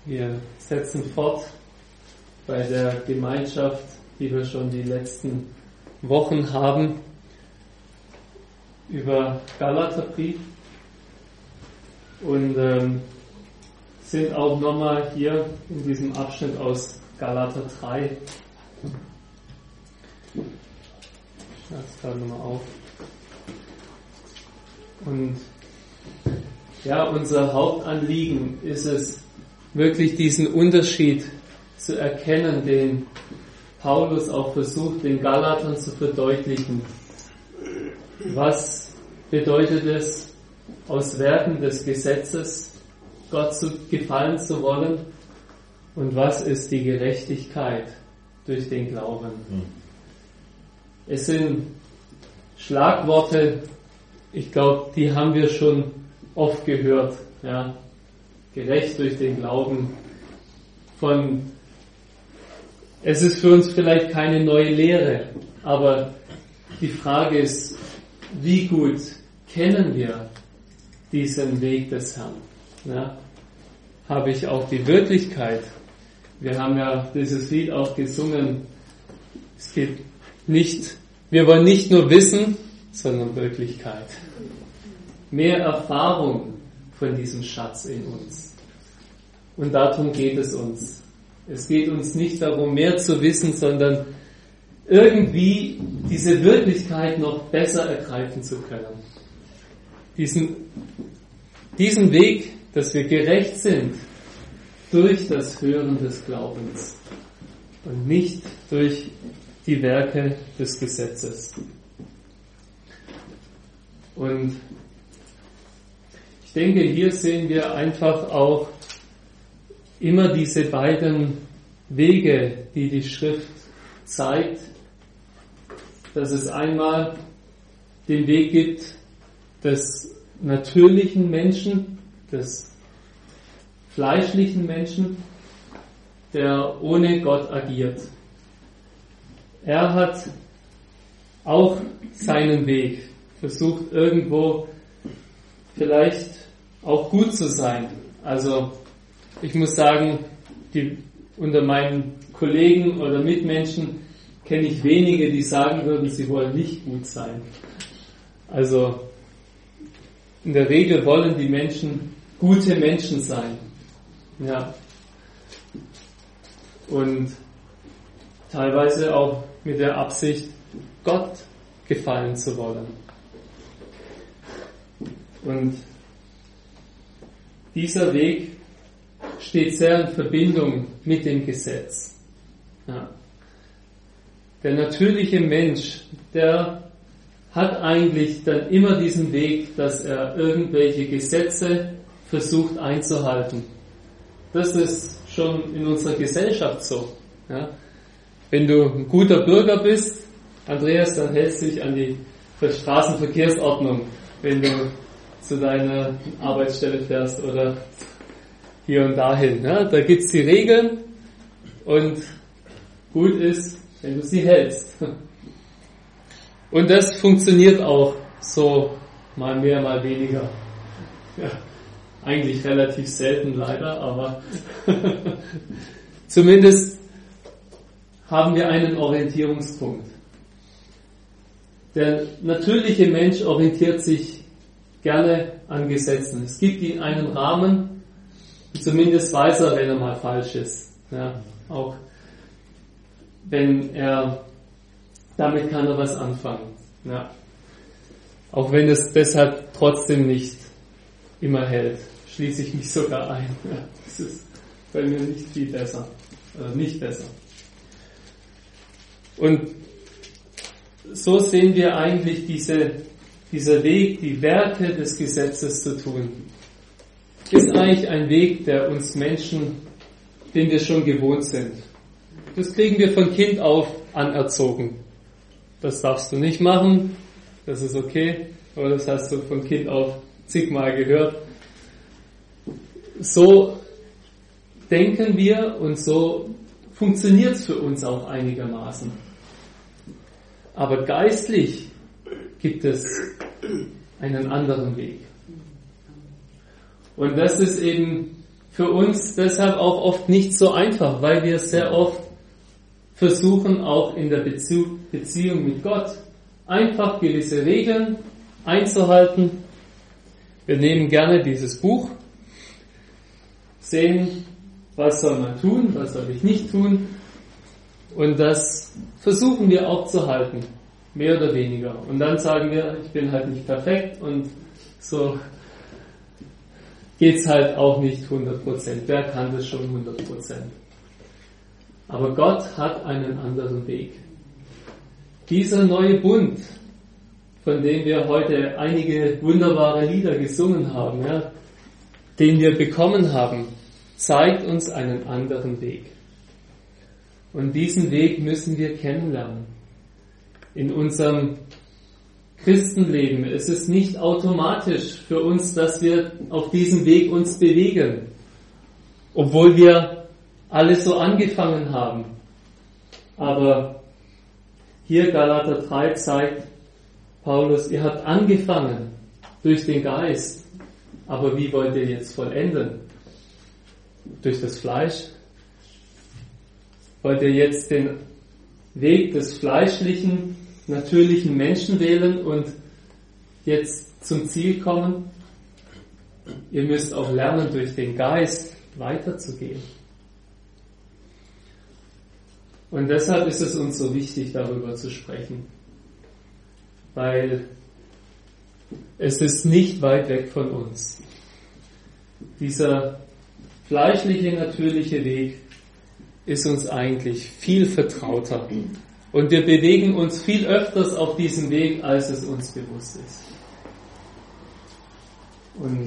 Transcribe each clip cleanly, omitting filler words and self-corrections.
Wir setzen fort bei der Gemeinschaft, die wir schon die letzten Wochen haben, über Galaterbrief und sind auch nochmal hier in diesem Abschnitt aus Galater 3. Ich schreibe es gerade nochmal auf. Und ja, unser Hauptanliegen ist es, wirklich diesen Unterschied zu erkennen, den Paulus auch versucht, den Galatern zu verdeutlichen. Was bedeutet es, aus Werken des Gesetzes Gott gefallen zu wollen? Und was ist die Gerechtigkeit durch den Glauben? Es sind Schlagworte, ich glaube, die haben wir schon oft gehört. Ja. Gerecht durch den Glauben. Es ist für uns vielleicht keine neue Lehre, aber die Frage ist, wie gut kennen wir diesen Weg des Herrn? Ja? Habe ich auch die Wirklichkeit? Wir haben ja dieses Lied auch gesungen. Wir wollen nicht nur Wissen, sondern Wirklichkeit. Mehr Erfahrung von diesem Schatz in uns. Und darum geht es uns. Es geht uns nicht darum, mehr zu wissen, sondern irgendwie diese Wirklichkeit noch besser ergreifen zu können. Diesen Weg, dass wir gerecht sind durch das Hören des Glaubens und nicht durch die Werke des Gesetzes. Und ich denke, hier sehen wir einfach auch immer diese beiden Wege, die die Schrift zeigt, dass es einmal den Weg gibt des natürlichen Menschen, des fleischlichen Menschen, der ohne Gott agiert. Er hat auch seinen Weg, versucht irgendwo vielleicht auch gut zu sein. Also ich muss sagen, unter meinen Kollegen oder Mitmenschen kenne ich wenige, die sagen würden, sie wollen nicht gut sein. Also in der Regel wollen die Menschen gute Menschen sein. Ja. Und teilweise auch mit der Absicht, Gott gefallen zu wollen. Und dieser Weg steht sehr in Verbindung mit dem Gesetz. Ja. Der natürliche Mensch, der hat eigentlich dann immer diesen Weg, dass er irgendwelche Gesetze versucht einzuhalten. Das ist schon in unserer Gesellschaft so. Ja. Wenn du ein guter Bürger bist, Andreas, dann hältst du dich an die Straßenverkehrsordnung, wenn du zu deiner Arbeitsstelle fährst oder hier und dahin. Ja. Da gibt es die Regeln und gut ist, wenn du sie hältst. Und das funktioniert auch so mal mehr, mal weniger. Ja, eigentlich relativ selten leider, aber zumindest haben wir einen Orientierungspunkt. Der natürliche Mensch orientiert sich gerne an Gesetzen. Es gibt ihm einen Rahmen, zumindest weiß er, wenn er mal falsch ist. Ja, auch damit kann er was anfangen. Ja. Auch wenn es deshalb trotzdem nicht immer hält, schließe ich mich sogar ein. Ja, das ist bei mir nicht viel besser. Nicht besser. Und so sehen wir eigentlich dieser Weg, die Werke des Gesetzes zu tun, ist eigentlich ein Weg, der uns Menschen, den wir schon gewohnt sind. Das kriegen wir von Kind auf anerzogen. Das darfst du nicht machen, das ist okay, aber das hast du von Kind auf zigmal gehört. So denken wir und so funktioniert es für uns auch einigermaßen. Aber geistlich gibt es einen anderen Weg. Und das ist eben für uns deshalb auch oft nicht so einfach, weil wir sehr oft versuchen, auch in der Beziehung mit Gott einfach gewisse Regeln einzuhalten. Wir nehmen gerne dieses Buch, sehen, was soll man tun, was soll ich nicht tun, und das versuchen wir auch zu halten, mehr oder weniger. Und dann sagen wir, ich bin halt nicht perfekt und so geht's halt auch nicht 100%. Wer kann das schon 100%? Aber Gott hat einen anderen Weg. Dieser neue Bund, von dem wir heute einige wunderbare Lieder gesungen haben, ja, den wir bekommen haben, zeigt uns einen anderen Weg. Und diesen Weg müssen wir kennenlernen. In unserem Christenleben ist es nicht automatisch für uns, dass wir auf diesem Weg uns bewegen, obwohl wir alles so angefangen haben. Aber hier Galater 3 zeigt Paulus, ihr habt angefangen durch den Geist, aber wie wollt ihr jetzt vollenden? Durch das Fleisch? Wollt ihr jetzt den Weg des fleischlichen, natürlichen Menschen wählen und jetzt zum Ziel kommen? Ihr müsst auch lernen, durch den Geist weiterzugehen. Und deshalb ist es uns so wichtig, darüber zu sprechen. Weil es ist nicht weit weg von uns. Dieser fleischliche, natürliche Weg ist uns eigentlich viel vertrauter. Und wir bewegen uns viel öfters auf diesem Weg, als es uns bewusst ist. Und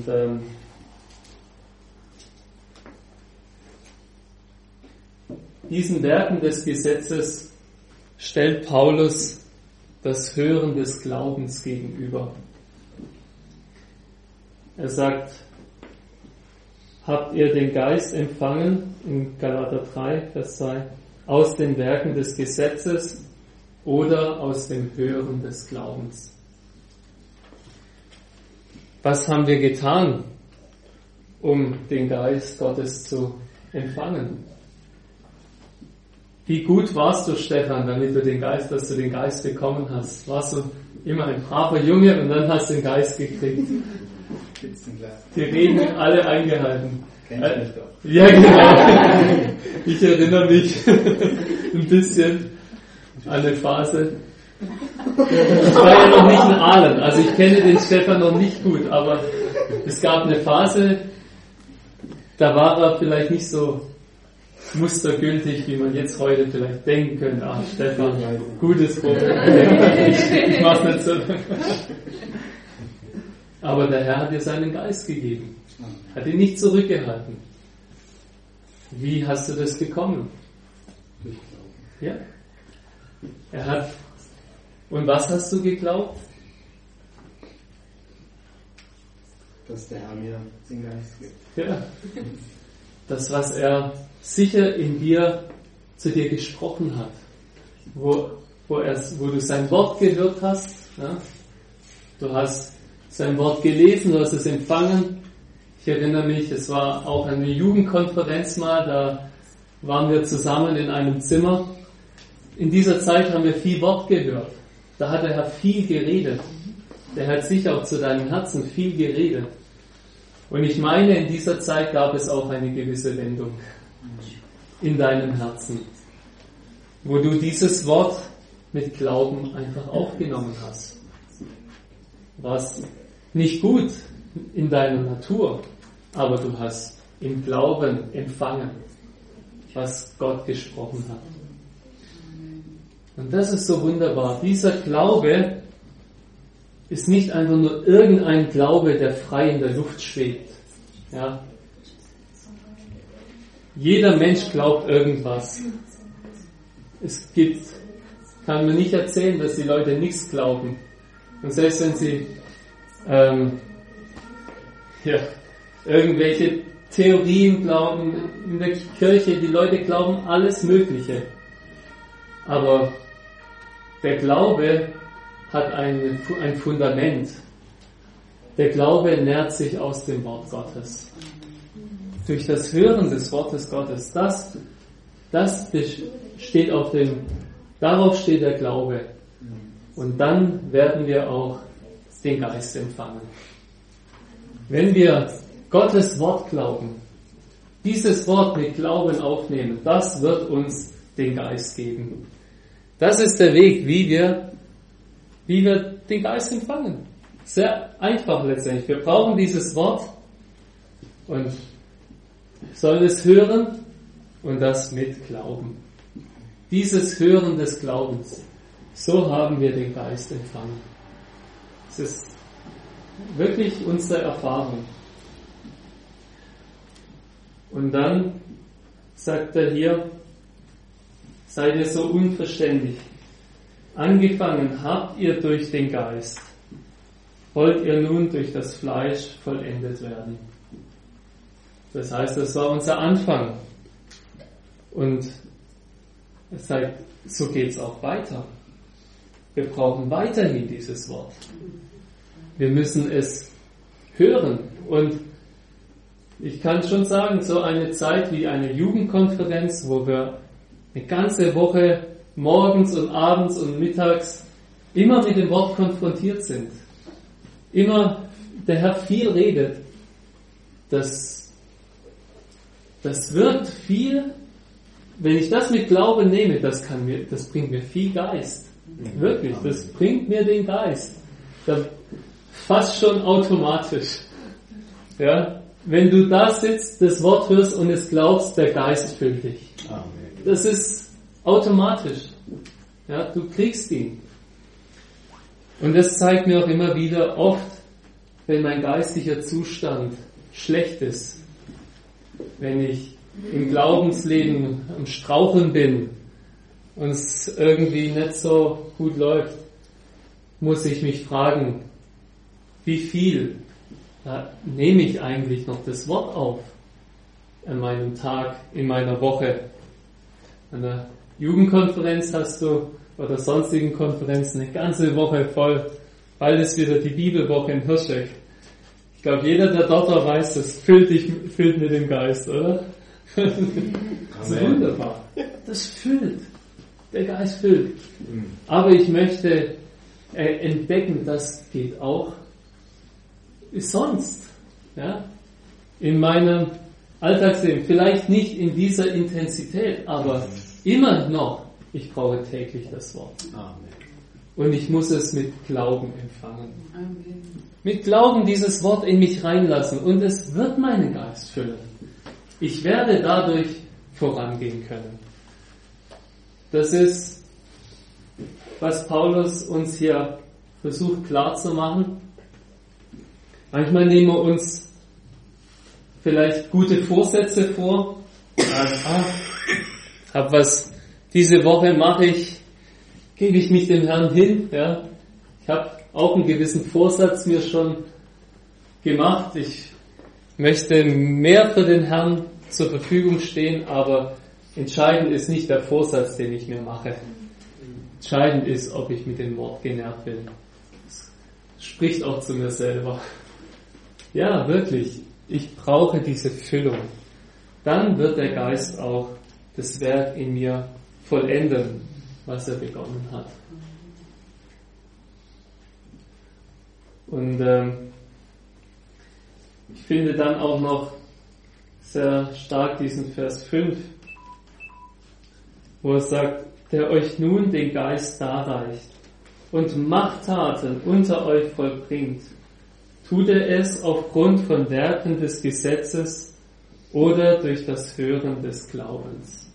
diesen Werken des Gesetzes stellt Paulus das Hören des Glaubens gegenüber. Er sagt, habt ihr den Geist empfangen, in Galater 3, Vers 2, aus den Werken des Gesetzes oder aus dem Hören des Glaubens? Was haben wir getan, um den Geist Gottes zu empfangen? Wie gut warst du, Stefan, dass du den Geist bekommen hast? Warst du immer ein braver Junge und dann hast du den Geist gekriegt? Die Regeln alle eingehalten. Kenn ich mich doch. Ja, genau. Ich erinnere mich ein bisschen an eine Phase. Ich war ja noch nicht in Aalen, also ich kenne den Stefan noch nicht gut, aber es gab eine Phase, da war er vielleicht nicht so mustergültig, wie man jetzt heute vielleicht denken könnte. Ah, Stefan, gutes Problem. Ich mach's nicht so. Aber der Herr hat dir seinen Geist gegeben. Hat ihn nicht zurückgehalten. Wie hast du das bekommen? Ja. Und was hast du geglaubt? Dass der Herr mir den Geist gibt. Ja. Das, was er sicher in dir zu dir gesprochen hat. Wo du sein Wort gehört hast. Ja? Du hast sein Wort gelesen, du hast es empfangen. Ich erinnere mich, es war auch eine Jugendkonferenz mal, da waren wir zusammen in einem Zimmer. In dieser Zeit haben wir viel Wort gehört. Da hat der Herr viel geredet. Der hat sicher auch zu deinem Herzen viel geredet. Und ich meine, in dieser Zeit gab es auch eine gewisse Wendung in deinem Herzen, wo du dieses Wort mit Glauben einfach aufgenommen hast. Was nicht gut in deiner Natur, aber du hast im Glauben empfangen, was Gott gesprochen hat. Und das ist so wunderbar. Dieser Glaube ist nicht einfach nur irgendein Glaube, der frei in der Luft schwebt. Ja. Jeder Mensch glaubt irgendwas. Kann man nicht erzählen, dass die Leute nichts glauben. Und selbst wenn sie irgendwelche Theorien glauben, in der Kirche, die Leute glauben alles Mögliche. Aber der Glaube hat ein Fundament. Der Glaube nährt sich aus dem Wort Gottes. durch das Hören des Wortes Gottes, das steht darauf steht der Glaube. Und dann werden wir auch den Geist empfangen. Wenn wir Gottes Wort glauben, dieses Wort mit Glauben aufnehmen, das wird uns den Geist geben. Das ist der Weg, wie wir den Geist empfangen. Sehr einfach letztendlich. Wir brauchen dieses Wort und sollen es hören und das mit Glauben. Dieses Hören des Glaubens, so haben wir den Geist empfangen. Es ist wirklich unsere Erfahrung. Und dann sagt er hier, seid ihr so unverständig. Angefangen habt ihr durch den Geist, wollt ihr nun durch das Fleisch vollendet werden. Das heißt, das war unser Anfang. Und er sagt, so geht es auch weiter. Wir brauchen weiterhin dieses Wort. Wir müssen es hören. Und ich kann schon sagen, so eine Zeit wie eine Jugendkonferenz, wo wir eine ganze Woche morgens und abends und mittags immer mit dem Wort konfrontiert sind. Immer der Herr viel redet. Das wirkt viel. Wenn ich das mit Glauben nehme, das bringt mir viel Geist. Wirklich, das bringt mir den Geist. Fast schon automatisch. Ja, wenn du da sitzt, das Wort hörst und es glaubst, der Geist füllt dich. Das ist automatisch. Ja, du kriegst ihn. Und das zeigt mir auch immer wieder oft, wenn mein geistlicher Zustand schlecht ist, wenn ich im Glaubensleben am Straucheln bin und es irgendwie nicht so gut läuft, muss ich mich fragen, wie viel nehme ich eigentlich noch das Wort auf an meinem Tag, in meiner Woche. An der Jugendkonferenz hast du oder sonstigen Konferenzen eine ganze Woche voll. Bald ist wieder die Bibelwoche in Hirschegg. Ich glaube, jeder, der dort war, weiß, das füllt mit dem Geist, oder? Das ist wunderbar. Das füllt. Der Geist füllt. Aber ich möchte entdecken, das geht auch sonst. Ja? In meinem Alltagsleben. Vielleicht nicht in dieser Intensität, aber immer noch. Ich brauche täglich das Wort. Amen. Und ich muss es mit Glauben empfangen. Amen. Mit Glauben dieses Wort in mich reinlassen und es wird meinen Geist füllen. Ich werde dadurch vorangehen können. Das ist, was Paulus uns hier versucht klarzumachen. Manchmal nehmen wir uns vielleicht gute Vorsätze vor. Diese Woche gebe ich mich dem Herrn hin. Ja. Ich habe auch einen gewissen Vorsatz mir schon gemacht. Ich möchte mehr für den Herrn zur Verfügung stehen, aber entscheidend ist nicht der Vorsatz, den ich mir mache. Entscheidend ist, ob ich mit dem Wort genährt bin. Das spricht auch zu mir selber. Ja, wirklich. Ich brauche diese Füllung. Dann wird der Geist auch das Werk in mir vollenden, was er begonnen hat. Und ich finde dann auch noch sehr stark diesen Vers 5, wo er sagt, der euch nun den Geist darreicht und Machttaten unter euch vollbringt, tut er es aufgrund von Werken des Gesetzes oder durch das Hören des Glaubens.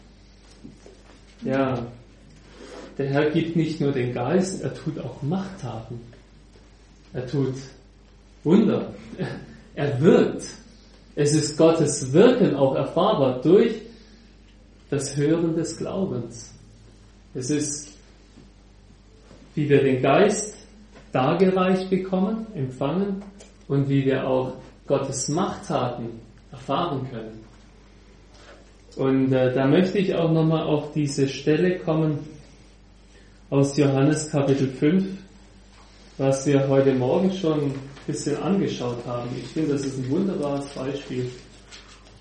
Ja, der Herr gibt nicht nur den Geist, er tut auch Machttaten. Er tut Wunder. Er wirkt. Es ist Gottes Wirken auch erfahrbar durch das Hören des Glaubens. Es ist, wie wir den Geist dargereicht bekommen, empfangen und wie wir auch Gottes Machttaten erfahren können. Und da möchte ich auch nochmal auf diese Stelle kommen aus Johannes Kapitel 5, was wir heute Morgen schon ein bisschen angeschaut haben. Ich finde, das ist ein wunderbares Beispiel.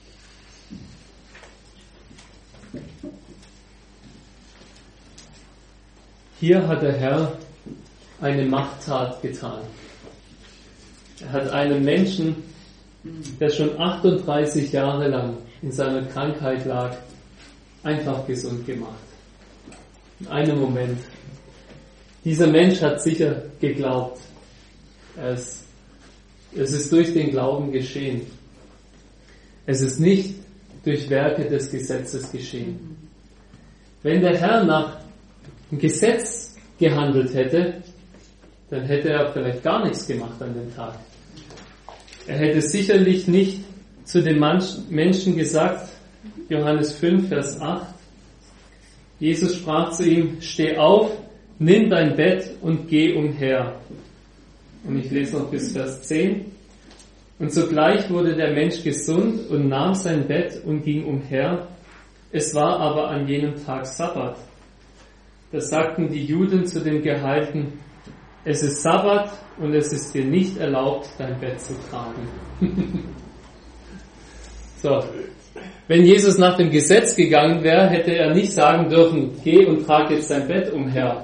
Hier hat der Herr eine Machttat getan. Er hat einen Menschen, der schon 38 Jahre lang in seiner Krankheit lag, einfach gesund gemacht. In einem Moment. Dieser Mensch hat sicher geglaubt. Es ist durch den Glauben geschehen. Es ist nicht durch Werke des Gesetzes geschehen. Wenn der Herr nach dem Gesetz gehandelt hätte, dann hätte er vielleicht gar nichts gemacht an dem Tag. Er hätte sicherlich nicht zu den Menschen gesagt, Johannes 5, Vers 8, Jesus sprach zu ihm, steh auf, nimm dein Bett und geh umher. Und ich lese noch bis Vers 10. Und sogleich wurde der Mensch gesund und nahm sein Bett und ging umher. Es war aber an jenem Tag Sabbat. Da sagten die Juden zu dem Geheilten, es ist Sabbat und es ist dir nicht erlaubt, dein Bett zu tragen. So. Wenn Jesus nach dem Gesetz gegangen wäre, hätte er nicht sagen dürfen, geh und trag jetzt dein Bett umher.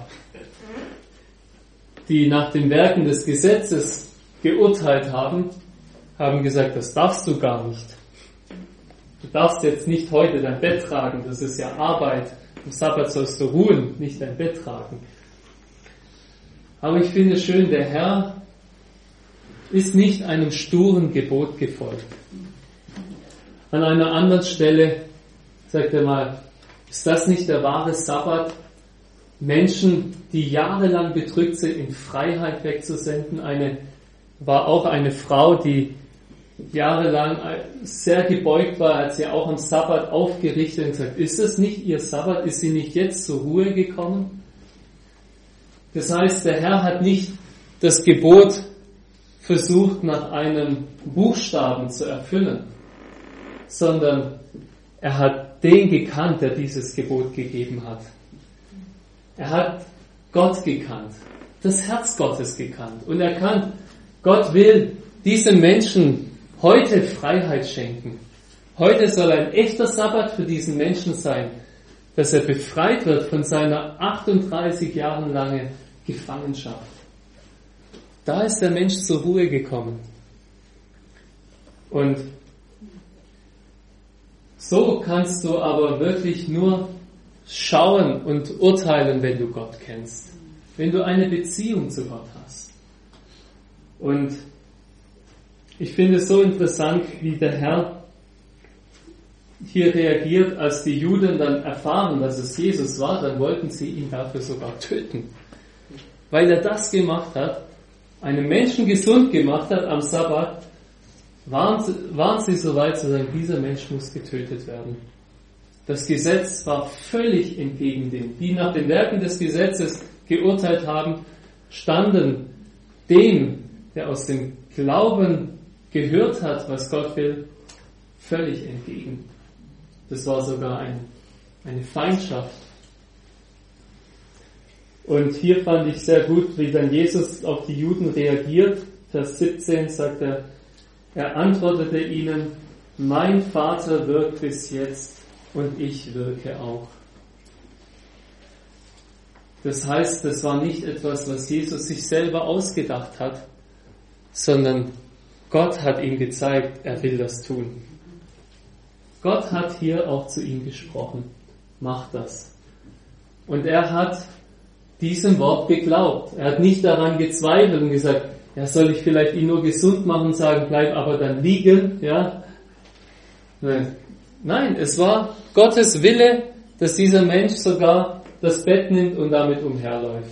Die nach den Werken des Gesetzes geurteilt haben, haben gesagt, das darfst du gar nicht. Du darfst jetzt nicht heute dein Bett tragen, das ist ja Arbeit. Am Sabbat sollst du ruhen, nicht dein Bett tragen. Aber ich finde schön, der Herr ist nicht einem sturen Gebot gefolgt. An einer anderen Stelle sagt er mal, ist das nicht der wahre Sabbat, Menschen, die jahrelang bedrückt sind, in Freiheit wegzusenden? War auch eine Frau, die jahrelang sehr gebeugt war, hat sie auch am Sabbat aufgerichtet und gesagt, ist das nicht ihr Sabbat? Ist sie nicht jetzt zur Ruhe gekommen? Das heißt, der Herr hat nicht das Gebot versucht, nach einem Buchstaben zu erfüllen, sondern er hat den gekannt, der dieses Gebot gegeben hat. Er hat Gott gekannt, das Herz Gottes gekannt und erkannt, Gott will diesem Menschen heute Freiheit schenken. Heute soll ein echter Sabbat für diesen Menschen sein, dass er befreit wird von seiner 38 Jahre langen Gefangenschaft. Da ist der Mensch zur Ruhe gekommen. Und so kannst du aber wirklich nur schauen und urteilen, wenn du Gott kennst. Wenn du eine Beziehung zu Gott hast. Und ich finde es so interessant, wie der Herr hier reagiert, als die Juden dann erfahren, dass es Jesus war, dann wollten sie ihn dafür sogar töten. Weil er das gemacht hat, einen Menschen gesund gemacht hat am Sabbat, waren sie so weit zu sagen, dieser Mensch muss getötet werden. Das Gesetz war völlig entgegen dem. Die nach den Werken des Gesetzes geurteilt haben, standen dem, der aus dem Glauben gehört hat, was Gott will, völlig entgegen. Das war sogar eine Feindschaft. Und hier fand ich sehr gut, wie dann Jesus auf die Juden reagiert. Vers 17 sagt er, er antwortete ihnen, mein Vater wirkt bis jetzt und ich wirke auch. Das heißt, das war nicht etwas, was Jesus sich selber ausgedacht hat, sondern Gott hat ihm gezeigt, er will das tun. Gott hat hier auch zu ihm gesprochen. Mach das. Und er hat diesem Wort geglaubt. Er hat nicht daran gezweifelt und gesagt, ja, soll ich vielleicht ihn nur gesund machen und sagen, bleib aber dann liegen, ja? Nein, es war Gottes Wille, dass dieser Mensch sogar das Bett nimmt und damit umherläuft.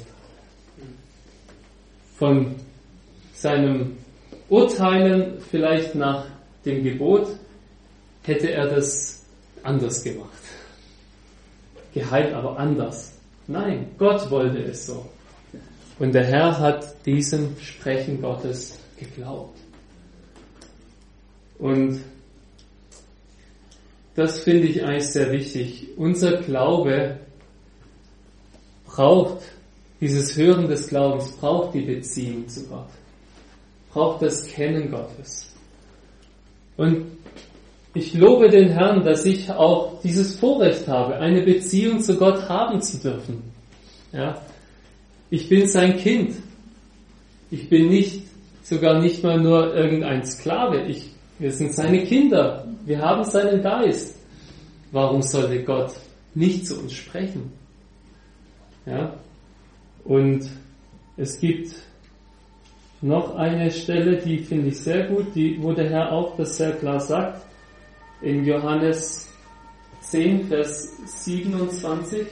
Von seinem Urteilen vielleicht nach dem Gebot hätte er das anders gemacht. Geheilt, aber anders. Nein, Gott wollte es so. Und der Herr hat diesem Sprechen Gottes geglaubt. Und das finde ich eigentlich sehr wichtig. Unser Glaube braucht, dieses Hören des Glaubens braucht die Beziehung zu Gott. Braucht das Kennen Gottes. Und ich lobe den Herrn, dass ich auch dieses Vorrecht habe, eine Beziehung zu Gott haben zu dürfen. Ja? Ich bin sein Kind. Ich bin sogar nicht mal nur irgendein Sklave. Wir sind seine Kinder. Wir haben seinen Geist. Warum sollte Gott nicht zu uns sprechen? Ja? Und es gibt noch eine Stelle, die finde ich sehr gut, wo der Herr auch das sehr klar sagt. In Johannes 10, Vers 27.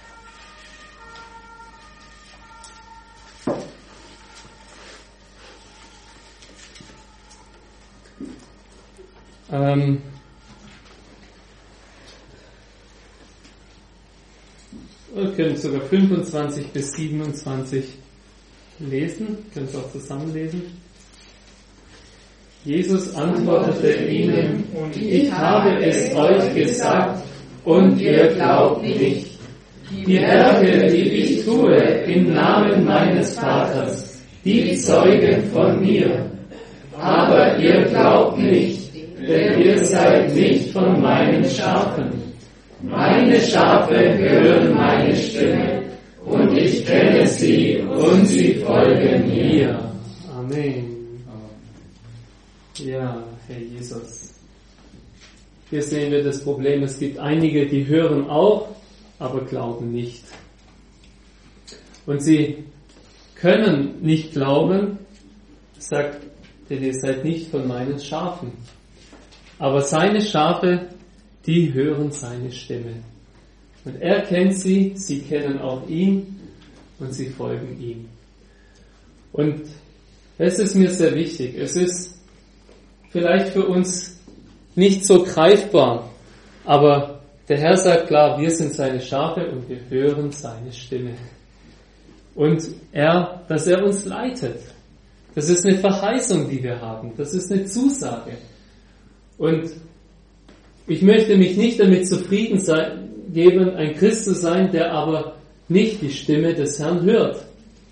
Wir können sogar 25 bis 27 lesen, können es auch zusammenlesen. Jesus antwortete ihnen, ich habe es euch gesagt, und ihr glaubt nicht. Die Werke, die ich tue im Namen meines Vaters, die zeugen von mir. Aber ihr glaubt nicht, denn ihr seid nicht von meinen Schafen. Meine Schafe hören meine Stimme, und ich kenne sie, und sie folgen mir. Amen. Ja, Herr Jesus. Hier sehen wir das Problem, es gibt einige, die hören auch, aber glauben nicht. Und sie können nicht glauben, sagt, denn ihr seid nicht von meinen Schafen. Aber seine Schafe, die hören seine Stimme. Und er kennt sie, sie kennen auch ihn und sie folgen ihm. Und es ist mir sehr wichtig. Es ist vielleicht für uns nicht so greifbar, aber der Herr sagt klar, wir sind seine Schafe und wir hören seine Stimme. Und dass er uns leitet. Das ist eine Verheißung, die wir haben. Das ist eine Zusage. Und ich möchte mich nicht damit zufrieden geben, ein Christ zu sein, der aber nicht die Stimme des Herrn hört.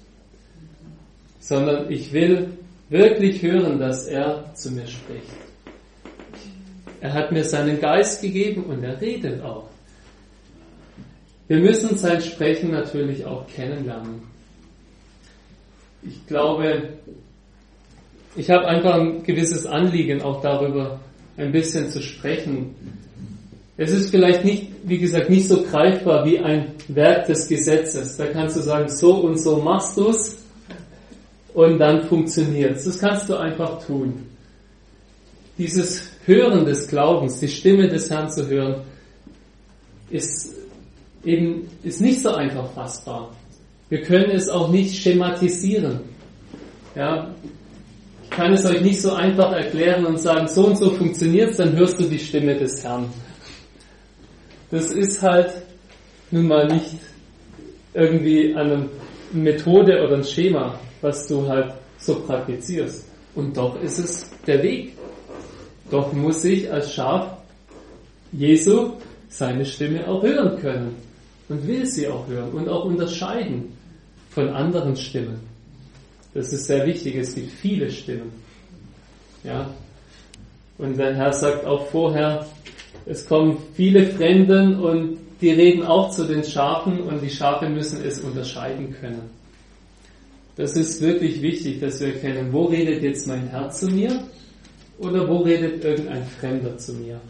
Sondern ich will wirklich hören, dass er zu mir spricht. Er hat mir seinen Geist gegeben und er redet auch. Wir müssen sein Sprechen natürlich auch kennenlernen. Ich glaube, ich habe einfach ein gewisses Anliegen, auch darüber ein bisschen zu sprechen. Es ist vielleicht nicht, wie gesagt, nicht so greifbar wie ein Werk des Gesetzes. Da kannst du sagen, so und so machst du es und dann funktioniert es. Das kannst du einfach tun. Dieses Hören des Glaubens, die Stimme des Herrn zu hören, ist nicht so einfach fassbar. Wir können es auch nicht schematisieren. Ja, ich kann es euch nicht so einfach erklären und sagen, so und so funktioniert es, dann hörst du die Stimme des Herrn. Das ist halt nun mal nicht irgendwie eine Methode oder ein Schema, was du halt so praktizierst. Und doch ist es der Weg. Doch muss ich als Schaf Jesu seine Stimme auch hören können und will sie auch hören und auch unterscheiden von anderen Stimmen. Das ist sehr wichtig, es gibt viele Stimmen. Ja? Und der Herr sagt auch vorher, es kommen viele Fremden und die reden auch zu den Schafen und die Schafe müssen es unterscheiden können. Das ist wirklich wichtig, dass wir erkennen, wo redet jetzt mein Herr zu mir oder wo redet irgendein Fremder zu mir.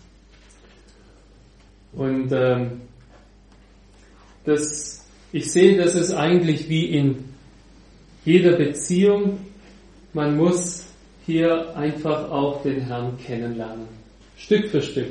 Und ich sehe, das ist eigentlich wie in jeder Beziehung, man muss hier einfach auch den Herrn kennenlernen. Stück für Stück.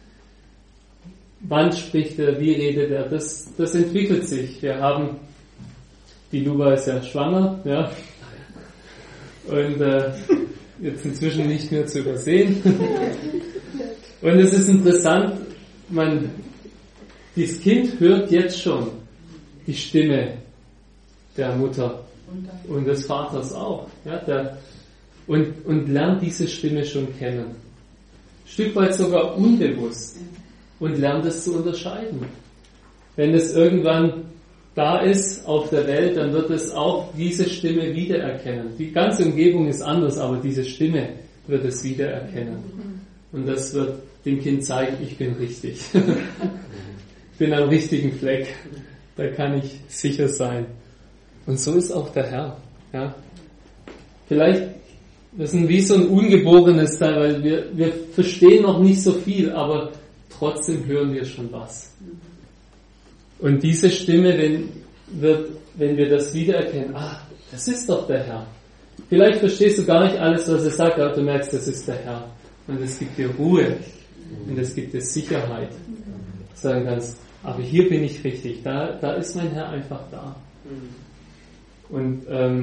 Wann spricht er, wie redet er, das entwickelt sich. Die Luba ist ja schwanger, ja, und jetzt inzwischen nicht mehr zu übersehen. Und es ist interessant, dieses Kind hört jetzt schon die Stimme der Mutter und des Vaters auch, ja, und lernt diese Stimme schon kennen. Ein Stück weit sogar unbewusst und lernt es zu unterscheiden. Wenn es irgendwann da ist auf der Welt, dann wird es auch diese Stimme wiedererkennen. Die ganze Umgebung ist anders, aber diese Stimme wird es wiedererkennen. Und das wird dem Kind zeigen, ich bin richtig. Ich bin am richtigen Fleck. Da kann ich sicher sein. Und so ist auch der Herr. Ja. Vielleicht, wir sind wie so ein ungeborenes Teil, weil wir verstehen noch nicht so viel, aber trotzdem hören wir schon was. Und diese Stimme, wenn wir das wiedererkennen, das ist doch der Herr. Vielleicht verstehst du gar nicht alles, was er sagt, aber du merkst, das ist der Herr. Und es gibt dir Ruhe und es gibt dir Sicherheit. Du sagen kannst, aber hier bin ich richtig, da ist mein Herr einfach da. Und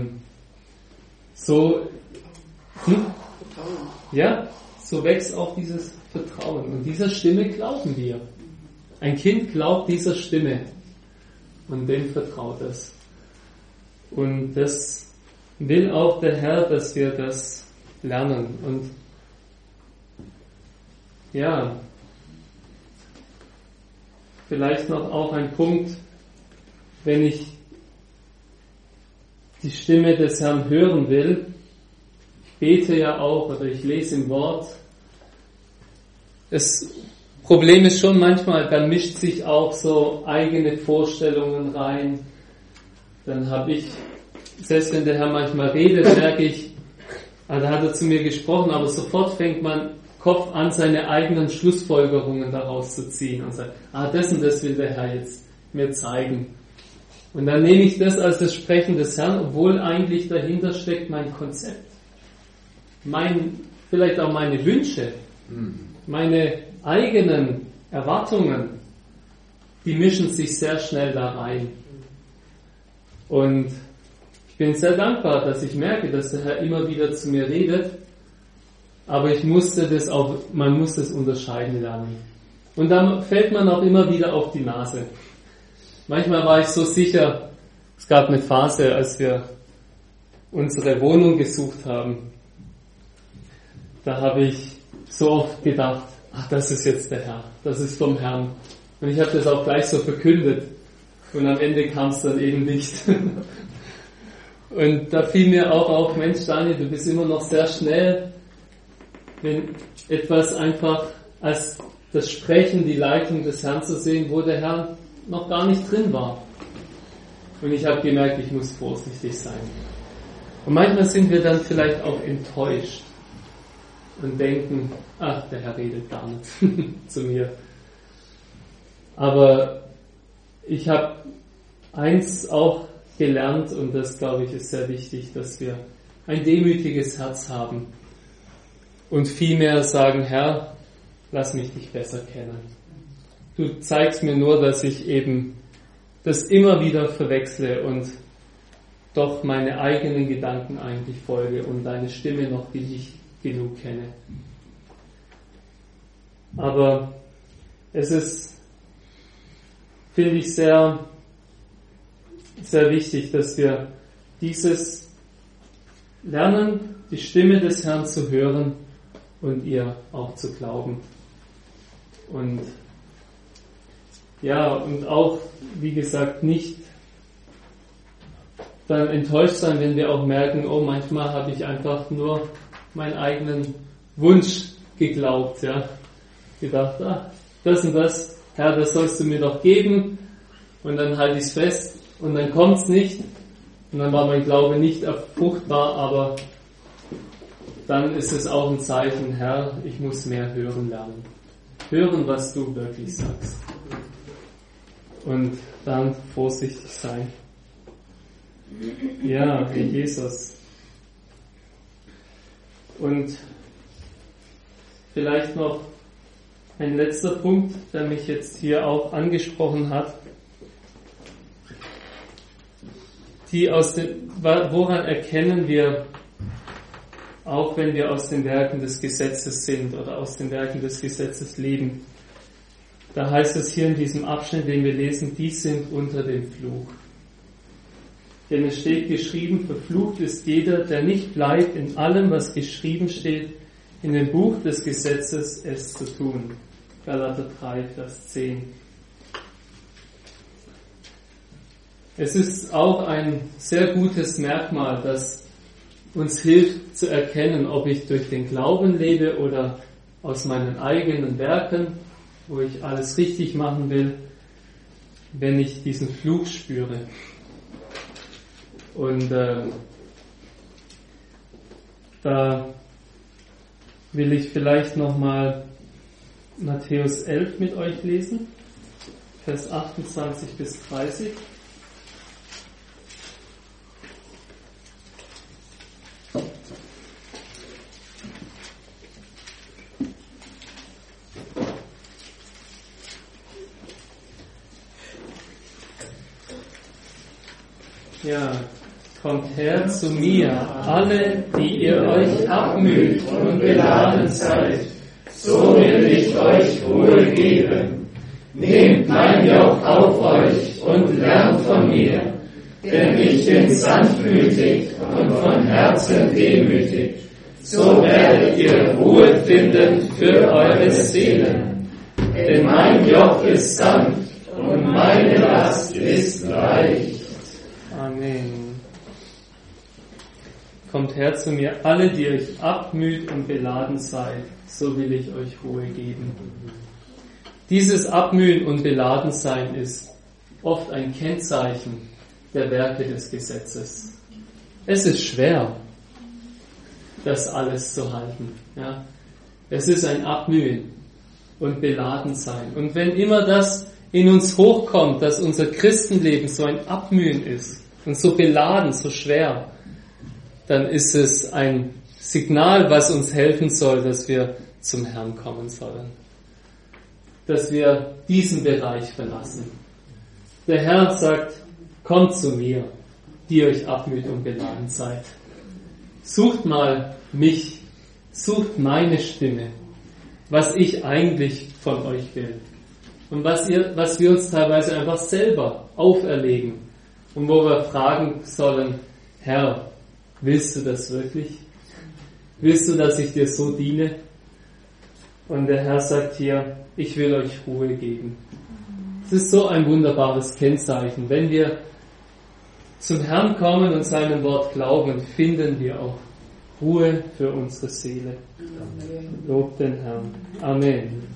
so wächst auch dieses Vertrauen. Und dieser Stimme glauben wir. Ein Kind glaubt dieser Stimme und dem vertraut es. Und das will auch der Herr, dass wir das lernen. Und ja, vielleicht noch auch ein Punkt, wenn ich die Stimme des Herrn hören will, ich bete ja auch oder ich lese im Wort. Das Problem ist schon manchmal, dann mischt sich auch so eigene Vorstellungen rein. Dann habe ich, selbst wenn der Herr manchmal redet, merke ich, da hat er zu mir gesprochen, aber sofort fängt mein Kopf an, seine eigenen Schlussfolgerungen daraus zu ziehen und sagt, das und das will der Herr jetzt mir zeigen. Und dann nehme ich das als das Sprechen des Herrn, obwohl eigentlich dahinter steckt mein Konzept. Vielleicht auch meine Wünsche, meine eigenen Erwartungen, die mischen sich sehr schnell da rein. Und ich bin sehr dankbar, dass ich merke, dass der Herr immer wieder zu mir redet, aber man muss das unterscheiden lernen. Und dann fällt man auch immer wieder auf die Nase. Manchmal war ich so sicher, es gab eine Phase, als wir unsere Wohnung gesucht haben, da habe ich so oft gedacht, das ist jetzt der Herr, das ist vom Herrn. Und ich habe das auch gleich so verkündet. Und am Ende kam es dann eben nicht. Und da fiel mir auch auf, Mensch Daniel, du bist immer noch sehr schnell, wenn etwas einfach als das Sprechen, die Leitung des Herrn zu sehen, wo der Herr noch gar nicht drin war. Und ich habe gemerkt, ich muss vorsichtig sein. Und manchmal sind wir dann vielleicht auch enttäuscht und denken, der Herr redet gar nicht zu mir. Aber ich habe eins auch gelernt, und das, glaube ich, ist sehr wichtig, dass wir ein demütiges Herz haben und vielmehr sagen, Herr, lass mich dich besser kennen. Du zeigst mir nur, dass ich eben das immer wieder verwechsle und doch meine eigenen Gedanken eigentlich folge und deine Stimme noch nicht genug kenne. Aber es ist, finde ich, sehr, sehr wichtig, dass wir dieses lernen, die Stimme des Herrn zu hören und ihr auch zu glauben. Und auch, wie gesagt, nicht dann enttäuscht sein, wenn wir auch merken, manchmal habe ich einfach nur meinen eigenen Wunsch geglaubt, gedacht, das und das, Herr, das sollst du mir doch geben, und dann halte ich es fest und dann kommt es nicht und dann war mein Glaube nicht fruchtbar, aber dann ist es auch ein Zeichen, Herr, ich muss mehr hören lernen. Hören, was du wirklich sagst. Und dann vorsichtig sein. Ja, wie Jesus. Und vielleicht noch ein letzter Punkt, der mich jetzt hier auch angesprochen hat. Woran erkennen wir, auch wenn wir aus den Werken des Gesetzes sind oder aus den Werken des Gesetzes leben? Da heißt es hier in diesem Abschnitt, den wir lesen, die sind unter dem Fluch. Denn es steht geschrieben, verflucht ist jeder, der nicht bleibt in allem, was geschrieben steht, in dem Buch des Gesetzes es zu tun. Galater 3, Vers 10. Es ist auch ein sehr gutes Merkmal, das uns hilft zu erkennen, ob ich durch den Glauben lebe oder aus meinen eigenen Werken, wo ich alles richtig machen will, wenn ich diesen Fluch spüre. Und da will ich vielleicht nochmal Matthäus 11 mit euch lesen, Vers 28 bis 30. Ja, kommt her zu mir, alle, die ihr euch abmüht und beladen seid, so will ich euch Ruhe geben. Nehmt mein Joch auf euch und lernt von mir, denn ich bin sanftmütig und von Herzen demütig. So werdet ihr Ruhe finden für eure Seelen. Denn mein Joch ist sanft und meine Last ist leicht. Amen. Kommt her zu mir, alle, die euch abmüht und beladen seid, so will ich euch Ruhe geben. Dieses Abmühen und Beladensein ist oft ein Kennzeichen der Werke des Gesetzes. Es ist schwer, das alles zu halten. Ja? Es ist ein Abmühen und Beladensein. Und wenn immer das in uns hochkommt, dass unser Christenleben so ein Abmühen ist und so beladen, so schwer, dann ist es ein Signal, was uns helfen soll, dass wir zum Herrn kommen sollen. Dass wir diesen Bereich verlassen. Der Herr sagt, kommt zu mir, die euch abmüht und beladen seid. Sucht mal mich, sucht meine Stimme, was ich eigentlich von euch will. Und was wir uns teilweise einfach selber auferlegen. Und wo wir fragen sollen, Herr, willst du das wirklich? Willst du, dass ich dir so diene? Und der Herr sagt hier, ich will euch Ruhe geben. Es ist so ein wunderbares Kennzeichen. Wenn wir zum Herrn kommen und seinem Wort glauben, finden wir auch Ruhe für unsere Seele. Lobt den Herrn. Amen.